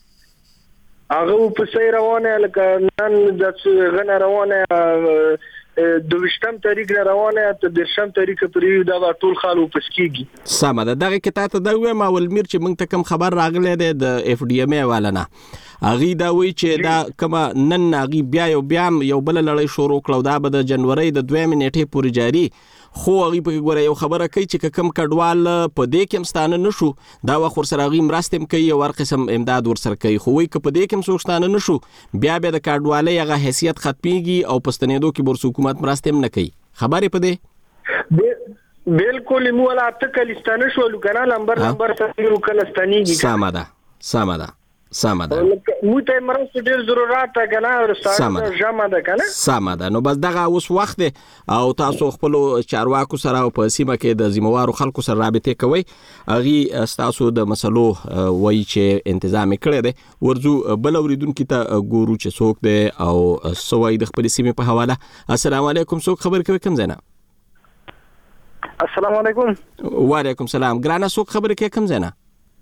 هغه په سیر روانه لکه نن د غن روانه دوشتم تاریخ روانه ته د شم تاریخ پرې دا ټول خالو پسکیږي سم ده دغه کته ته دا وایم اول میر چې موږ ته کوم خبر راغلی دی د اف ډي ام ای والنا اغي دا وی چې دا کما نن اغي بیا یو بیا یو بل لړۍ شروع کړو دا به د جنوري د دویم نیټه پورې جاری خو اغي په ګوره یو خبره کوي چې کم کډوال په دې کې مستانه نشو دا وخت سره اغي مرستم کوي او هر قسم امداد ورسره کوي خو وی ک په دې کې مستانه نشو بیا به د کډوالۍ هغه حیثیت ختميږي او پښتنېدو کې بورس حکومت مرستم نه کوي خبرې په دې بالکل مو ولا تکلیستانه شو لکنه لمبر لمبر سره کلستانیږي سامده سامده سامده مو ته مرسته ډیر ضرورت کنه او ستاسو جمع ده کنه سامده نو بس دغه اوس وخت او تاسو خپل چارواکو سره او په سیمه کې د ذمہوارو خلکو سره رابطه کوي اغي تاسو د مسلو وای چې تنظیم کړی دی ورزو بل اوریدونکو ته ګورو چې څوک دی او سوای د خپل سیمه په حواله السلام علیکم څوک خبر کوي کوم زنه السلام علیکم وعلیکم السلام ګرانه څوک خبر کوي کوم زنه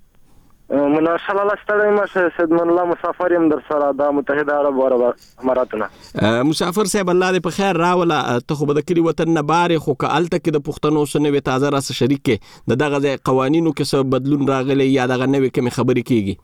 منا صلی الله ستړی ما سید من الله مسافر يم در سره د متحده عرب اماراتونه مسافر صاحب الله دې په خیر راوله ته خو به د کلی وطن نه بارې خو کالته کې د پښتنو سره وي تازه راس شریک کې د دغه قوانینو کې څه بدلون راغلی یا دغه نوې کوم خبرې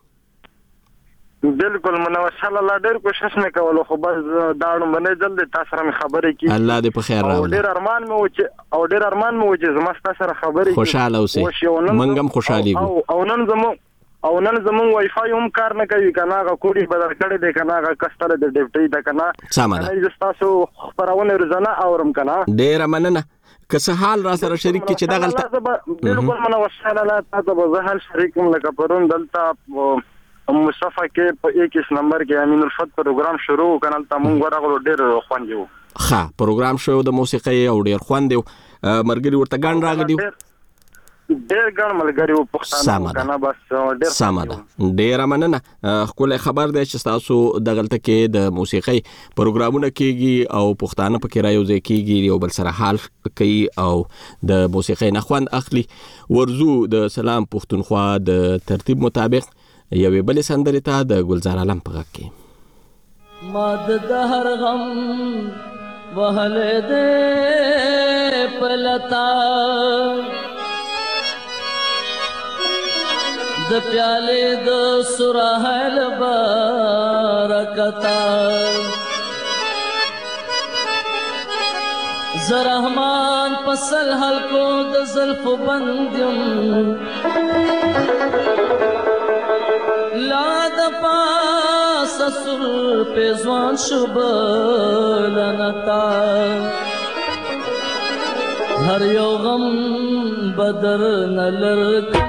کیږي بالکل منو صلی الله ډېر کوشش نه کولو خو بس داړو باندې جلد تاسو سره خبرې کی الله دې په خیر راوله ډېر ارمان مو چې او ډېر ارمان مو چې زما تاسو سره خبرې خوشاله اوسئ منګم خوشالي او او نن زمو او نن زمون وای فای هم کار نه کوي کنه هغه کوډي بدل کړي دي کنه هغه کستره د ډیپټي د کنه سمه نه تاسو خبرونه روزانه اورم کنه ډیر مننه که څه حال را سره شریک کی چې دا غلطه بالکل منو وساله لا تاسو به زه حال شریکم لکه پرون دلته مصطفی کې په یکس نمبر کې امین الفت پروګرام شروع کنه تاسو موږ ورغلو ډیر خوندیو ښه پروګرام شو د موسیقي او ډیر خوندیو مرګري ورته ګان راغلی ډېر ګڼ ملګری و پښتانه کنه بس ډېر سمه ډېر مننه خپل خبر دی چې تاسو د غلطه کې د موسیقي پروګرامونه کیږي او پښتانه پکې رايوځي کیږي یو بل سره حال کوي او د موسیقي نه خوند اخلي ورزو د سلام پښتونخوا د ترتیب مطابق یوې بل سندرې ته د ګلزار عالم په غږ کې ماد د هر غم وهله دې پلتا د پیاله د سراهل برکتا زرحمان پسل حلقو د زلف بندیم لا د پاس سر پیزوان شبلنتا هر یو غم بدر نلرکم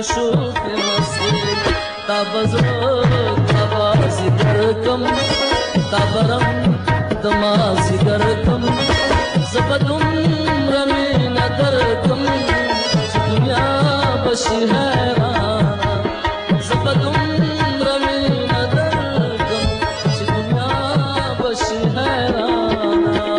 شوق مسئول تا بزرگ تا بازی درکم تا برم دمازی درکم زبدم رمی ندرکم چه دنیا بشی حیران زبدم رمی ندرکم چه دنیا بشی حیران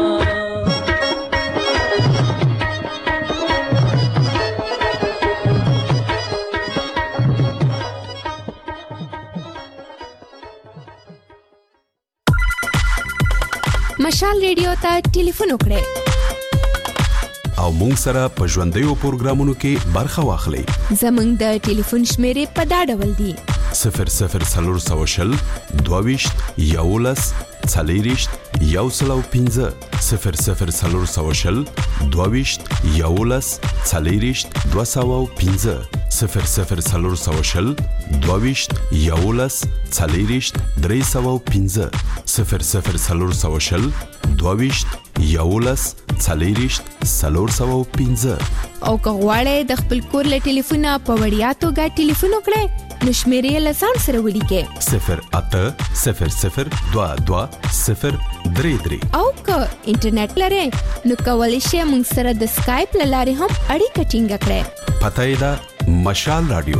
مشال ریډیو ته ټلیفون وکړئ او مونږ سره په ژوندیو پروګرامونو کې برخه واخلئ. زموږ د ټلیفون شمیرې په دا ډول دي: صفر صفر څلور سوه شل دوه ویشت یولس څلېرویشت یو سل او پنځه صفر صفر څلور سوه شل دوه ویشت یولس څلېرویشت دوه سوه او پنځه صفر صفر څلور سوه شل دوه ویشت یولس څلېرویشت درې سوه او پنځه صفر صفر څلور سوه شل دوه ویشت یولس څلېرویشت څلور سوه او پنځه. او که غواړئ د خپل کور له ټلیفونه په وړیا توګه ټلیفون وکړئ نو شمیرې یې له ځان سره ولیکئ: صفر اته صفر صفر دوه دوه صفر درې درې. او که انټرنیټ لرئ نو کولی شئ موږ سره د سکایپ له لارې هم اړیکه ټینګه کړئ. پته یې ده مشال رادیو.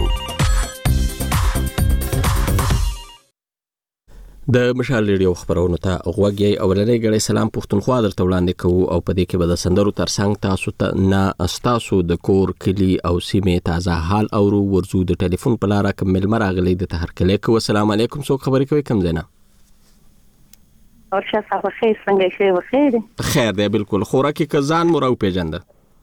د مشال ریډیو خبرونو ته غوږ یې. اولنۍ ګړۍ سلام پښتونخوا درته وړاندې کوو او په دې کې به د سندرو ترڅنګ تاسو ته نه ستاسو د کور کلی او سیمې تازه حال اورو. ورځو د ټلیفون په لاره کوم ملمر راغلی د تهرکلې کو. السلام علیکم، څوک خبرې کوي؟ کوم ځای نه؟ اورشه صاحب خیر، څنګه شې؟ وخیر خیر دی بالکل. خوراکي کزان مو راو پیژنده؟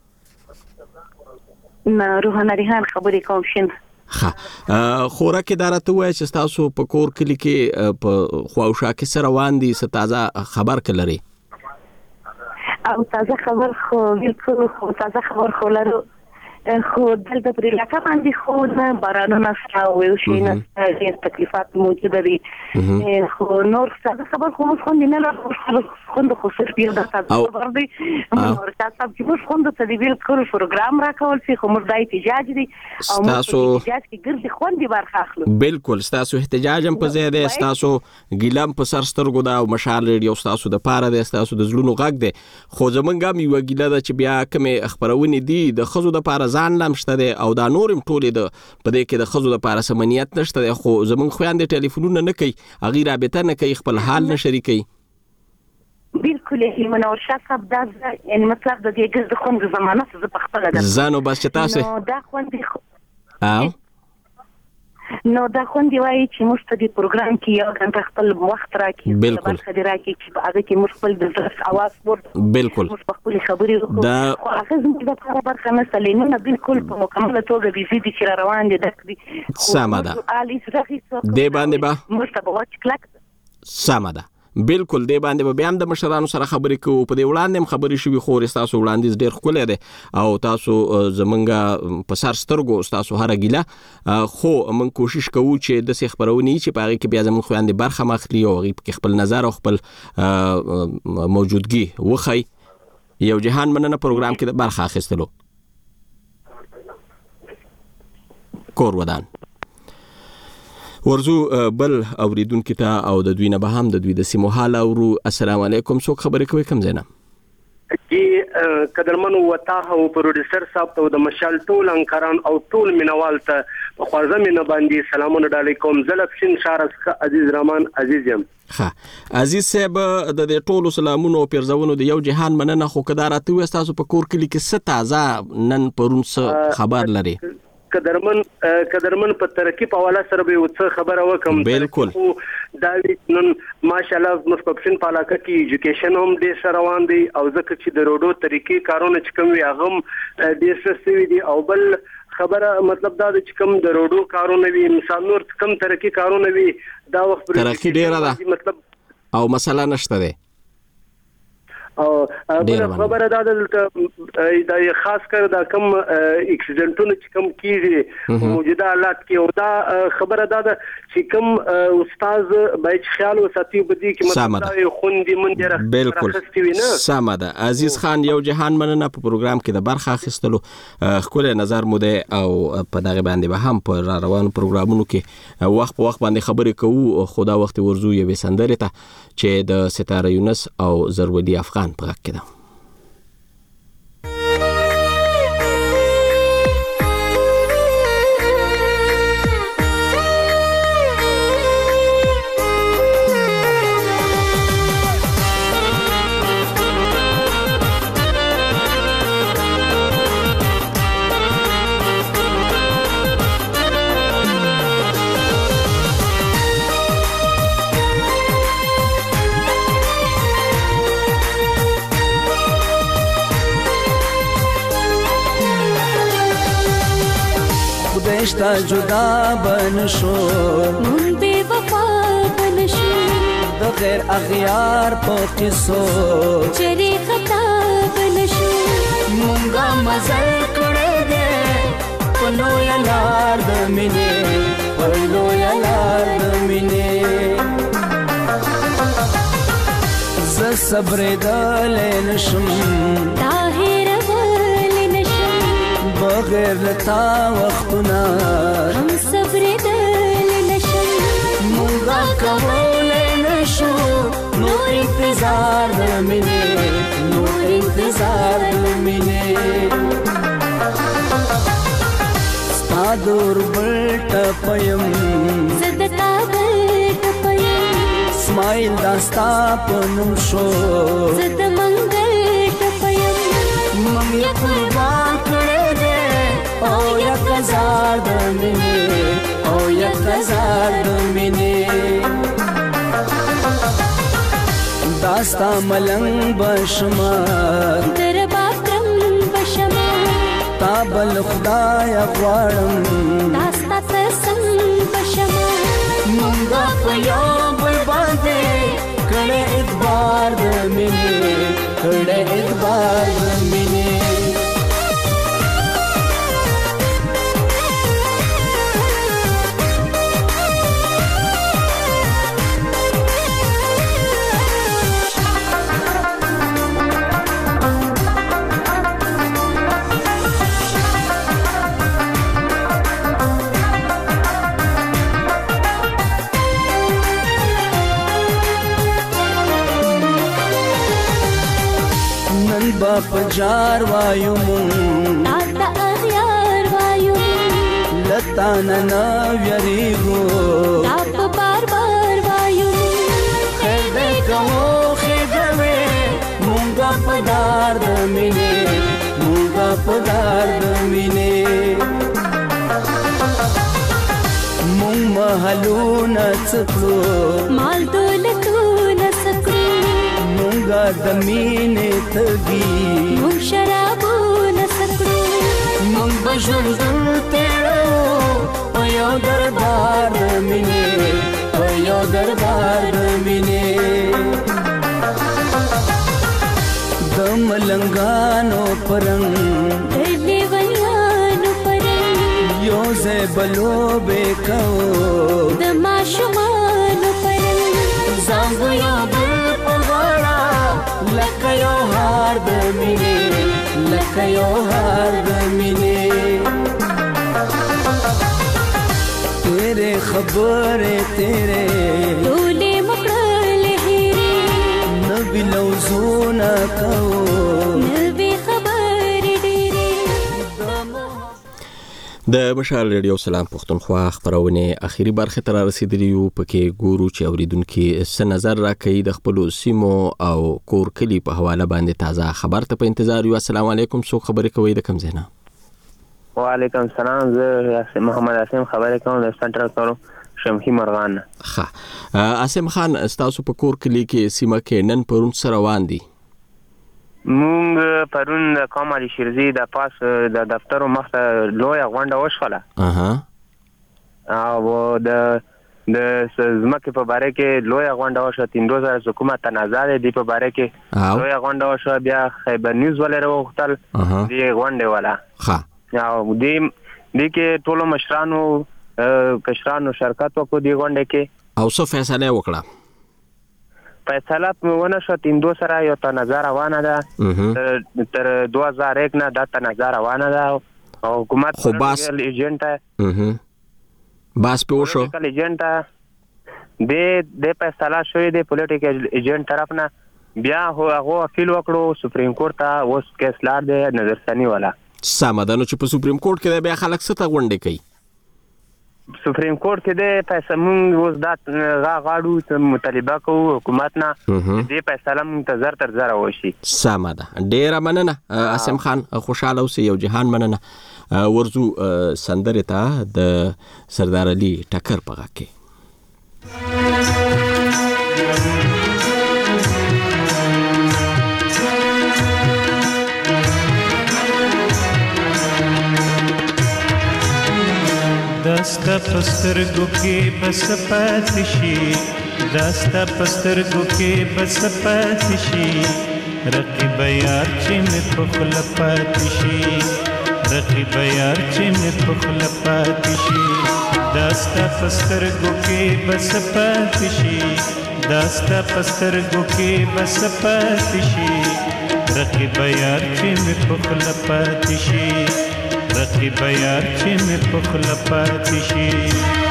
نه روحانه ریحان خبرې کوم شین. ها خوراکي دارته وای چې تاسو په کور کلی کې په خواوشا کې سره روان دي ست تازه خبر کلري او تازه خبر خو بالکل خو تازه خبر خو لرو خو دلته پر علاقه باندې خو نه بارانونه سره ویو شي نه ډېر تکلیفات موجود دي خو نور تازه خبر خو موږ خوند نه لرو خوند خو صرف یو د تازه خبر دی نور تاسو چې موږ خوند ته دی بالکل پروګرام راکول شي خو موږ د احتجاج دي او موږ احتجاج کې ګرځي خوند برخه اخلو. بالکل ستاسو احتجاج هم په زیاده ستاسو ګیلم په سر سترګو دا او مشال ریډیو ستاسو د پاره د ستاسو د زلونو غږ دی خو زمونږ هم یو ګیله ده چې بیا کومه خبرونه دي د خزو د پاره ځان لمشته دي او دا نورم ټولې د په دې کې د خزو د پاره سمنیت نشته دي خو زمونږ خويندې ټلیفونونه نه کوي اغه رابطه نه کوي خپل حال نه شریکي. بالکل یې منور شاه صاحب دا ان مطلب د دې ګز د خوند زمانه څه په خپل ده زانو بس چې تاسو نو دا خوند او نو دا خوند وایي چې موږ ته د پروګرام کې یو غنټه خپل وخت راکړي بالکل خبرې راکړي چې هغه کې موږ خپل د ځس اواز ورته بالکل موږ خپل خبرې وکړو دا هغه زموږ د لپاره برخه نه سلینونه بالکل په مکمله توګه بيزي دي چې روان دي دک دي سمه ده دې باندې به موږ ته به واچ کلک سمه ده بالکل دی باندې به بیا هم د مشرانو سره خبرې کوو په دې وړاندې هم خبرې شوي خو تاسو وړاندې ډېر ښکلی دی او تاسو زمونږ په سر سترګو تاسو هره ګیله خو موږ کوشش کوو چې داسې خپرونې چې په هغې کې بیا زموږ خویندې برخه ماخلي او هغې پکې خپل نظر او خپل موجودګي وښیي. یو جهان مننه پروګرام کې د برخه اخیستلو. کور ودان ورزو بل اوریدونکو ته او د دوی نه به هم د دوی د سیمو حال اورو. السلام علیکم، څوک خبرې کوي؟ کوم ځای نه؟ کی قدرمن وطاه او پروډوسر صاحب ته د مشال ټول انکران او ټول مینوال ته په خوازه مینه باندې سلامونه علیکم. زلف شین شارس عزیز رحمان عزیز یم. ها عزیز صاحب د دې ټولو سلامونو او پیرزونو د یو جهان مننه خو کدارته و تاسو په کور کلی کې ست تازه نن پرون څه خبر لري؟ قدرمن قدرمن په ترقی په حواله سره به څه خبره وکم. بالکل دا نن ماشاءالله مسکوپشن په علاقه کې ایجوکیشن هم ډېر سره روان دي او ځکه چې د روډو طریقې کارونه چې کوم وي هغه ډېر سوي دي او بل خبره مطلب دا چې کوم د روډو کارونه وي مثال نور کم ترقی کارونه وي دا وخت ترقی ډېره ده مطلب او مسله نشته ده او بل خبره دا د خاص کر د کم اکسیډنټونو چې کم کیږي موجوده حالات کې او دا خبره دا ده چې کم استاد باید خیال وساتي بدی کې مطلب خوندې من ډیره بالکل سمه ده. عزیز خان یو جهان مننه په پروګرام کې د برخه اخیستلو. خپل نظر مو ده او په دغه باندې به هم په روانو پروګرامونو کې وخت په وخت باندې خبرې کوو. خدا وخت ورزو یوې سندرې ته چې د ستاره یونس او زرودی افغان په غږ کې ده. خدایشتا جدا بنشو مون بے وفا بنشو د غیر اغیار په قصو چری خطا بنشو مونږه مزل کړه دې پلو یلار د مینې پلو یلار د مینې ز صبر د لنشم طاهر بغیر لتا وختنا هم صبر دل نشم مونږه کولای نشو نو انتظار د مینې نو انتظار د مینې ستا دور بلټ پیم زدتا بلټ پیم سمایل داستا پنوم شو زد منګل پیم مم قربان کړه او یا کزار د مینې او یا کزار د مینې داستا ملنګ بشما در باکرم بشما تا بل خدای غواړم داستا تسم بشما مونږه په یو بل باندې کړه اعتبار د مینې کړه اعتبار د مینې باپ جار وایو مون تا اغیار وایو لتا ننا ویریگو تاپ بار بار وایو خیر دے کمو خیر دوے مونگا پدار دمینے مونگا پدار دمینے مونگ محلو نسکلو مال دولتو نسکلو مونږه د مینې تږي مونږ شرابو نسکړو مونږ به ژوند تېرو په یو دربار د مینې په یو دربار د مینې د ملنګانو پرنګ د لیونیانو پرنګ یو ځای به لوبې کوو د ماشومانو پرنګ ځان به یو بل لکه یو هار د مینې لکه یو هار د مینې تیرے خبرې تیرے ټولې مکړلې هېرې نبی لوزونه کوو نبی خبرې ډېرې. د مشال ریډیو سلام پښتونخوا خبرونه اخیری برخه تر رسیدلی یو پکې ګورو چې اوریدونکو س نظر راکړي د خپل سیمو او کور کلی په حواله باندې تازه خبر ته په انتظار یو. السلام علیکم، څوک خبرې کوي د کوم ځای نه؟ وعلیکم السلام، زه محمد اسیم خبرې کوم د سنټرل کورو شمخي مرغان. ښه اسیم خان، تاسو په کور کلی کې سیمه کې نن پرون سره روان دي؟ مونږ پرون د قوم علي شیرزي د پاس د دفتر مخ ته لویه غونډه وشوله. اها. او د د زمکه په باره کې لوی غونډه وشو تیندو سره حکومت تنازع دی په باره کې لوی غونډه وشو بیا خیبر نیوز ولر وختل دی غونډه والا ها او دی دی کې ټولو مشرانو کشرانو شرکت وکړو دی غونډه کې او څه فیصله وکړه فیصله ونه شو تیندو سره یو تنازع روانه ده تر دوه هزار یک نه دا تنازع روانه ده او حکومت خو باس ایجنټ باس په وشو ایجنټ د د فیصله شوې د پولیټیکل ایجنټ طرف نه بیا هغه اپیل وکړو سپریم کورټ ته اوس کیس لاړ دی نظرثانی والا سمدانو چې په سپریم کورټ کې بیا خلک څه ته غونډه کوي سپریم کورټ کې د فیصله مونږ اوس دا غا غاړو ته مطالبه کوو حکومت نه دې فیصله منتظر تر زره وشي سمده ډیره مننه اسم خان خوشاله اوسې یو جهان مننه ورزو سندره ته د سردار علي ټکر په غا کې داستا پسترګو کې بس پاتې شي داستا پسترګو کې بس پاتې شي رقیب یار چې مې په خله پاتې شي رقیب یار چې مې په خله پاتې شي داستا پسترګو کې بس پاتې شي داستا پسترګو کې بس پاتې شي رقیب یار چې مې په خله پاتې شي رقیب یار چې مې په خله پاتې شي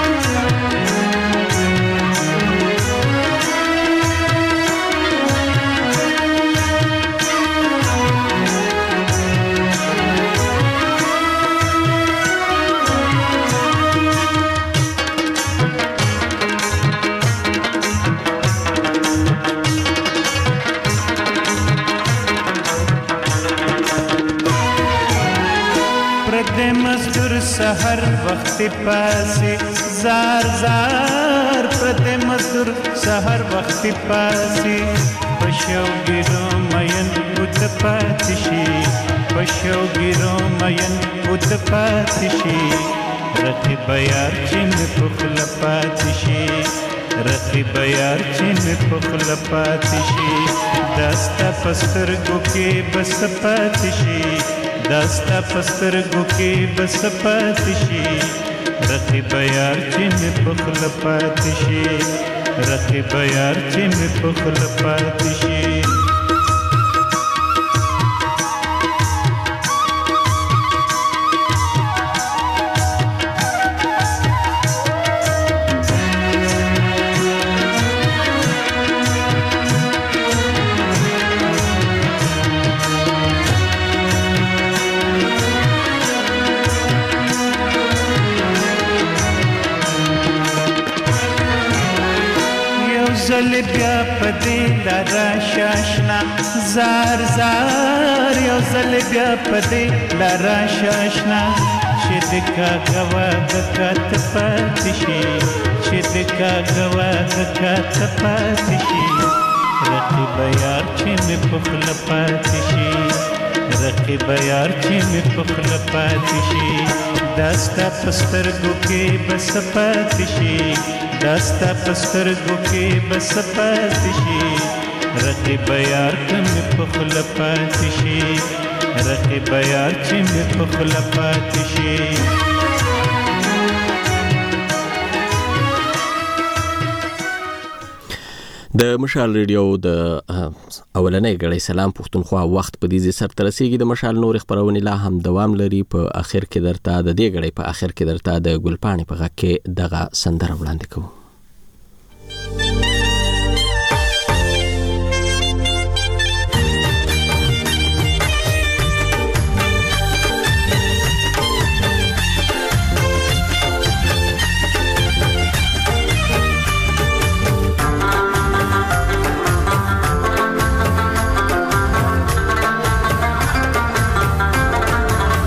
سحر وخت پاسي زار زار پرته مزدور سحر وخت پاسي پښو ګرو مین پوت پاتشي پښو ګرو مین پوت پاتشي رقیب یار چې مې په خله پاتشي رقیب یار چې مې په خله پاتشي داستا پسترګو کې بس پاتشي داستا پسترګو کې بس پاتې شي رقیب یار چې مې په خله پاتې شي رقیب یار چې مې په خله پاتې شي زل بیا پدې لارا شاشنا زار زار یو زل بیا پدې لارا شاشنا چې د کا غوا د کات پاتې شي چې د کا غوا د کات پاتې شي رقیب یار چې مې په خله پاتې شي رقیب یار چې مې په خله پاتې شي داستا پسترګو کې بس پاتې شي داستا پسترګو کې بس پاتې شي رقیب یار چې مې په خله پاتې شي رقیب یار چې مې په خله پاتې شي د مشال ریډیو د اولنۍ غړې سلام پښتونخوا وخت په دې سر تر رسیدي د مشال نور خبرونه لا هم دوام لري په اخر کې درته د دې غړې په اخر کې درته د ګلپاڼې په غږ کې دغه سندره وړاندې کوم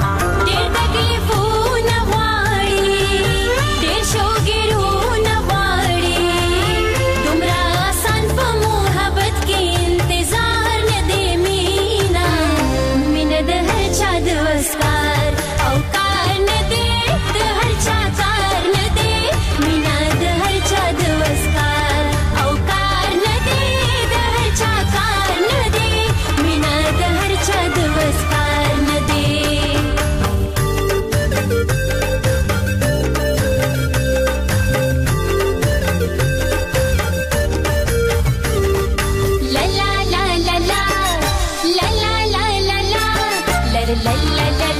ډېر تکلیفونه غواړي ډېر شوګیرونه غواړي لا لا